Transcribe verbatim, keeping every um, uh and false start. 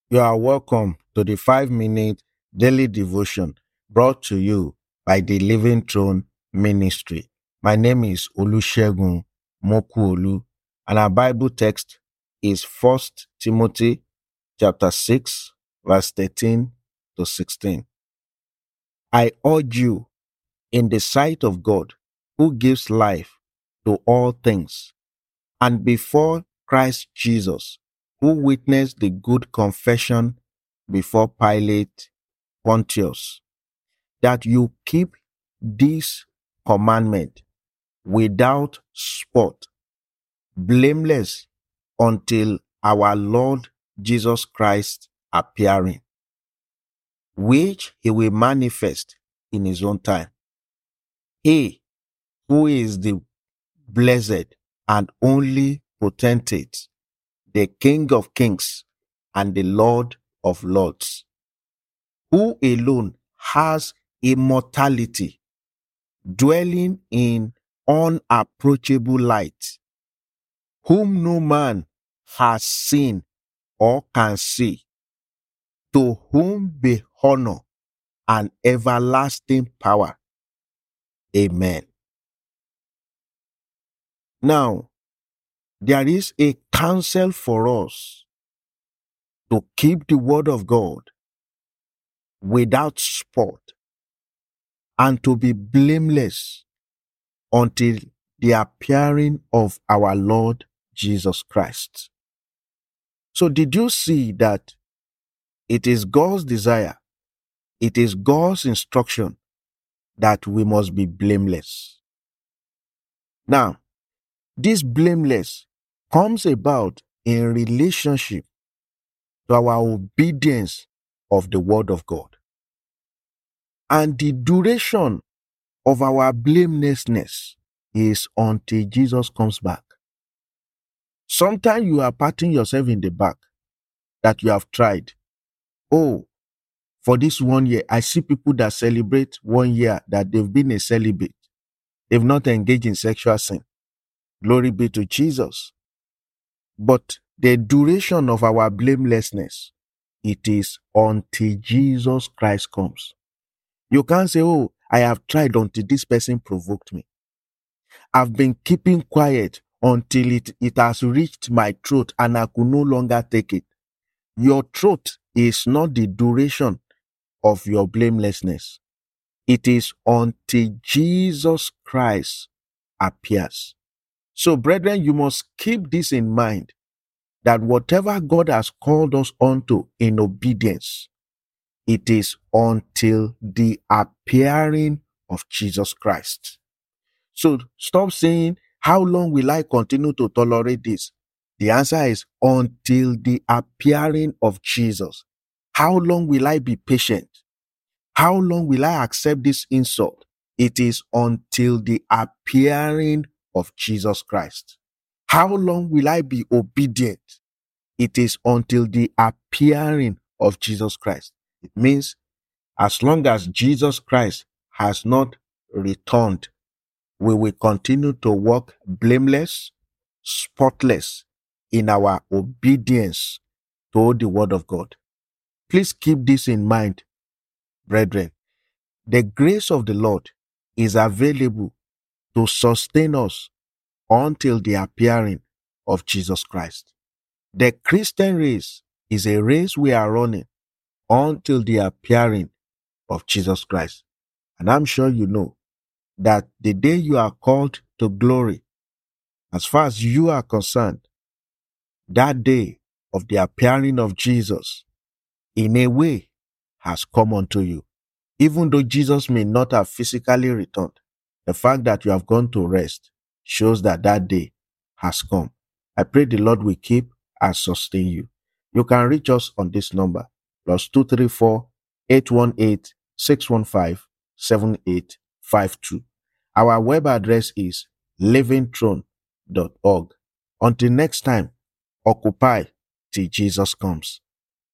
You are welcome to the five minute daily devotion brought to you by the Living Throne Ministry. My name is Olusegun Mokuolu, and our Bible text is First Timothy chapter six, verse thirteen to sixteen. I urge you in the sight of God, who gives life to all things, and before Christ Jesus, who witnessed the good confession before Pilate, Pontius, that you keep this commandment without spot, blameless until our Lord Jesus Christ appearing, which he will manifest in his own time. He who is the blessed and only potentate, the King of kings and the Lord of lords, who alone has immortality, dwelling in unapproachable light, whom no man has seen or can see, to whom be honor and everlasting power. Amen. Now, there is a counsel for us to keep the word of God without spot and to be blameless until the appearing of our Lord Jesus Christ. So did you see that it is God's desire, it is God's instruction that we must be blameless? Now, this blameless comes about in relationship to our obedience of the word of God. And the duration of our blamelessness is until Jesus comes back. Sometimes you are patting yourself in the back that you have tried. Oh, for this one year, I see people that celebrate one year that they've been a celibate. They've not engaged in sexual sin. Glory be to Jesus. But the duration of our blamelessness, it is until Jesus Christ comes. You can't say, oh, I have tried until this person provoked me. I've been keeping quiet until it, it has reached my throat and I could no longer take it. Your throat is not the duration of your blamelessness. It is until Jesus Christ appears. So, brethren, you must keep this in mind, that whatever God has called us unto in obedience, it is until the appearing of Jesus Christ. So stop saying, how long will I continue to tolerate this? The answer is until the appearing of Jesus. How long will I be patient? How long will I accept this insult? It is until the appearing of Jesus Christ. How long will I be obedient? It is until the appearing of Jesus Christ. It means as long as Jesus Christ has not returned, we will continue to walk blameless, spotless in our obedience to the word of God. Please keep this in mind, brethren. The grace of the Lord is available to sustain us until the appearing of Jesus Christ. The Christian race is a race we are running until the appearing of Jesus Christ. And I'm sure you know that the day you are called to glory, as far as you are concerned, that day of the appearing of Jesus, in a way, has come unto you. Even though Jesus may not have physically returned, the fact that you have gone to rest shows that that day has come. I pray the Lord will keep and sustain you. You can reach us on this number, plus two three four, eight one eight, six one five, seven eight five two. Our web address is living throne dot org. Until next time, occupy till Jesus comes.